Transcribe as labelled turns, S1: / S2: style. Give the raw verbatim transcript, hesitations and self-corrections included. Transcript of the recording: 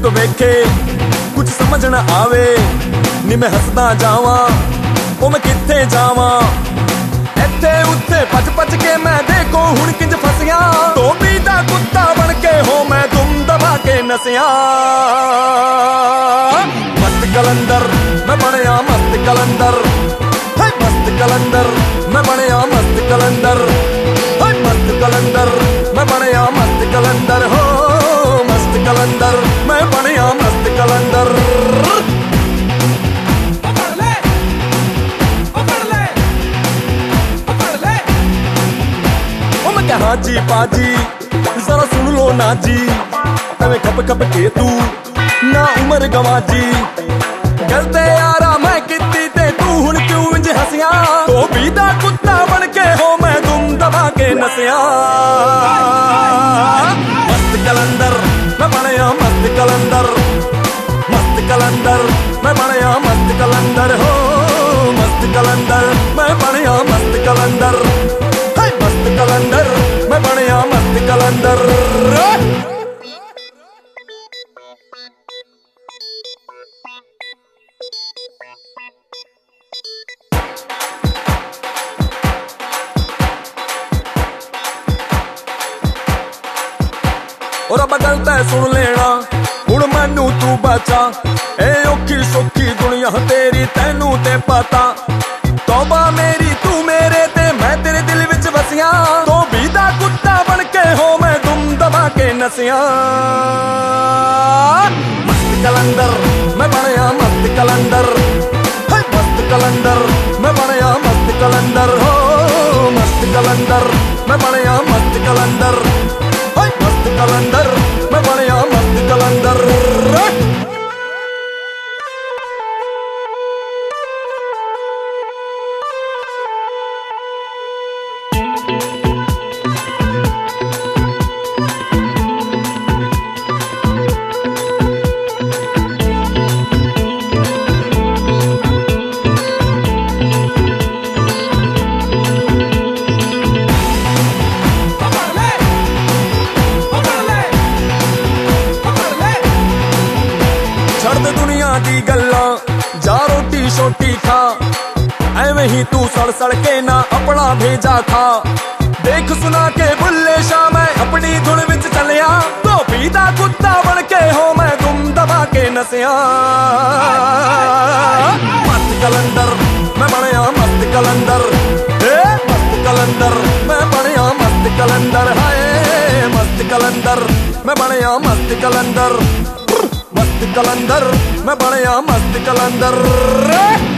S1: वेखे कुछ समझ न आवे नी मैं हसदा जावा ओ मैं किथे जावा इत्थे उत्थे पच पच के मैं देखो हुण किंज फसिया धोबी दा कुत्ता बन के हो मैं दुम दबा के नसिया मस्त कलंदर मैं बनया मस्त कलंदर है मस्त कलंदर मैं बनया मस्त कलंदर है मस्त कलंदर मैं बनया मस्त कलंदर हो मस्त कलंदर मैं बनया मस्त कलंदर हाँ जी पाजी जरा सुन लो ना जी एवें खप खप के तू ना उम्र गवाजी गलते यारा मैं किती ते तू हुण क्यों इंज हसिया धोबी दा कुत्ता बन के हो मैं दुम दबा के नसिया मस्त कलंदर मैं बनया मस्त कलंदर मस्त कलंदर मैं बनया मस्त कलंदर हो मस्त कलंदर मैं बनया मस्त कलंदर मस्त कलंदर मैं बनया मस्त कलंदर और अब गलत है सुन लेना हुण मैनू तू बचा ए औखी सौखी दुनिया तेरी तैनू ते पता तौबा मेरी तू मेरे ते मैं तेरे दिल विच वसिया धोबी दा कुत्ता बन के हो मैं दुम दबा के नसिया मस्त कलंदर मैं बनया मस्त कलंदर है मस्त कलंदर मैं बनया मस्त कलंदर हो मस्त कलंदर मैं बनया मस्त कलंदर है मस्त कलंदर मैं बनया मस्त कलंदर दुनिया दी गल्ला जा रोटी शोटी खा एवें ही तू सड़ सड़ के ना अपना भेजा खा देख सुना के बुल्ले शाह मैं अपनी धुन विच चलिया धोबी दा कुत्ता बन के हो मैं दुम दबा के नसिया मस्त कलंदर मैं बनया मस्त कलंदर ए मस्त कलंदर मैं बनया मस्त कलंदर हाय मस्त कलंदर मैं बनया मस्त कलंदर मस्त कलंदर मैं बनया मस्त कलंदर।